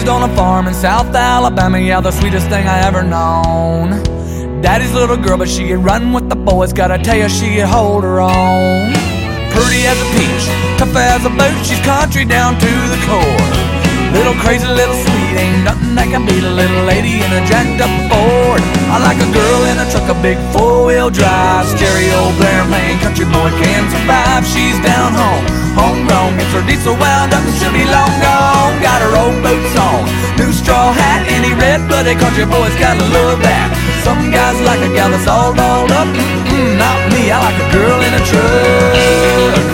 raised on a farm in South Alabama, yeah, the sweetest thing I ever known. Daddy's little girl, but she get running with the boys, gotta tell you, she get hold her own. Pretty as a peach, tough as a boot, she's country down to the core. Little crazy, little sweet, ain't nothing that can beat a little lady in a jacked up Ford. I like a girl in a truck, a big four-wheel drive, stereo blaring, playing country boy can survive. She's down home, homegrown, gets her diesel wound up and she'll be long gone. Got her old boots on, new straw hat, any red-blooded country boys gotta love that. Some guys like a gal that's all dolled up, not me, I like a girl in a truck.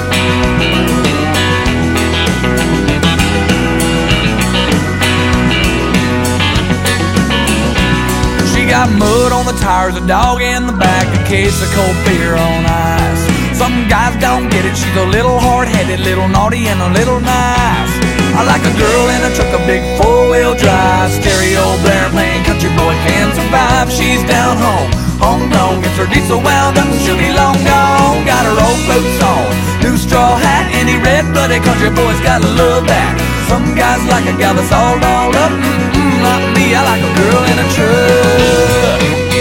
Got mud on the tires, a dog in the back, a case of cold beer on ice. Some guys don't get it, she's a little hard-headed, little naughty and a little nice. I like a girl in a truck, a big four-wheel drive, stereo blaring, playing country boy can survive. She's down home, homegrown, gets her diesel wound up and she'll be long gone. Got her old boots on, new straw hat, any red-blooded country boys gotta love that. Some guys like a gal that's all dolled up, not me, I like a girl in a truck.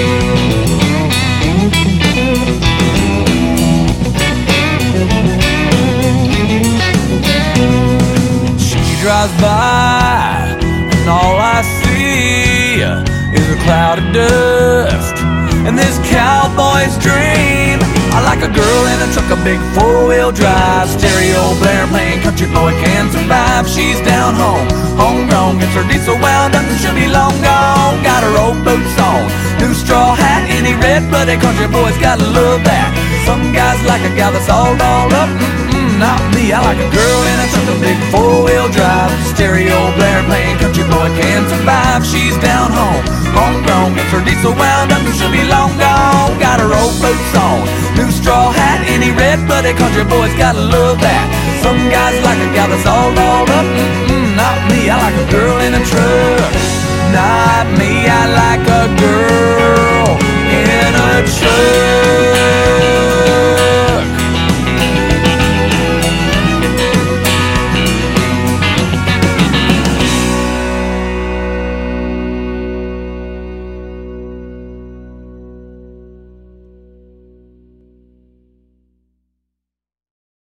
She drives by, and all I see is a cloud of dust and this cowboy's dream. I like a girl in a truck, a big four-wheel drive, stereo blaring, playing country boy can survive. She's down home, homegrown, gets her diesel wound up and she'll be long gone. Got her old boots on, new straw hat, any red-blooded country boys gotta love that. Some guys like a gal that's all dolled up, not me, I like a girl in a truck, a big four-wheel drive, stereo blaring, playing country boy can survive. She's down home, homegrown, gets her diesel wound up and she'll be long gone. Got her old boots on, new straw hat, any red-blooded country boys gotta love that. Some guys like a gal that's all dolled up, not me, I like a girl in a truck. Not me, I like a girl in a truck.